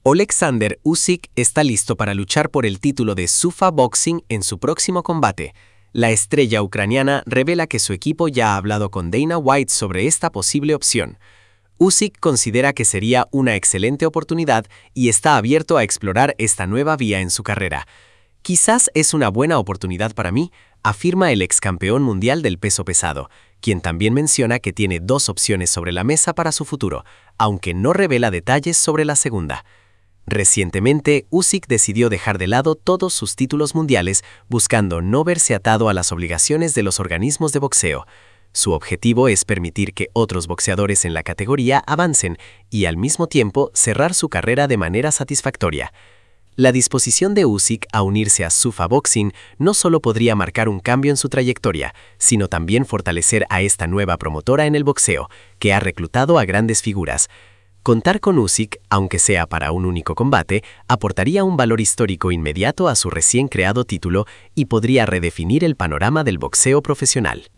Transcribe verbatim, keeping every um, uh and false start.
Oleksandr Usyk está listo para luchar por el título de Zuffa Boxing en su próximo combate. La estrella ucraniana revela que su equipo ya ha hablado con Dana White sobre esta posible opción. Usyk considera que sería una excelente oportunidad y está abierto a explorar esta nueva vía en su carrera. Quizás es una buena oportunidad para mí, afirma el ex campeón mundial del peso pesado, quien también menciona que tiene dos opciones sobre la mesa para su futuro, aunque no revela detalles sobre la segunda. Recientemente, Usyk decidió dejar de lado todos sus títulos mundiales buscando no verse atado a las obligaciones de los organismos de boxeo. Su objetivo es permitir que otros boxeadores en la categoría avancen y al mismo tiempo cerrar su carrera de manera satisfactoria. La disposición de Usyk a unirse a Zuffa Boxing no solo podría marcar un cambio en su trayectoria, sino también fortalecer a esta nueva promotora en el boxeo, que ha reclutado a grandes figuras. Contar con Usyk, aunque sea para un único combate, aportaría un valor histórico inmediato a su recién creado título y podría redefinir el panorama del boxeo profesional.